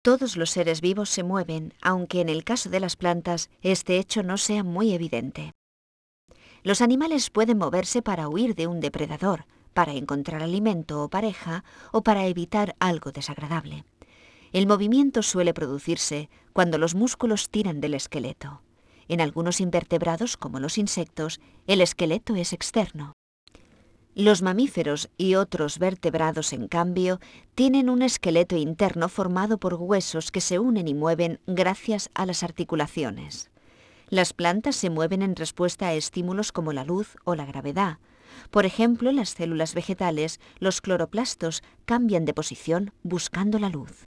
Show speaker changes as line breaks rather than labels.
Todos los seres vivos se mueven, aunque en el caso de las plantas este hecho no sea muy evidente. Los animales pueden moverse para huir de un depredador, para encontrar alimento o pareja, o para evitar algo desagradable. El movimiento suele producirse cuando los músculos tiran del esqueleto. En algunos invertebrados, como los insectos, el esqueleto es externo. Los mamíferos y otros vertebrados, en cambio, tienen un esqueleto interno formado por huesos que se unen y mueven gracias a las articulaciones. Las plantas se mueven en respuesta a estímulos como la luz o la gravedad. Por ejemplo, en las células vegetales, los cloroplastos cambian de posición buscando la luz.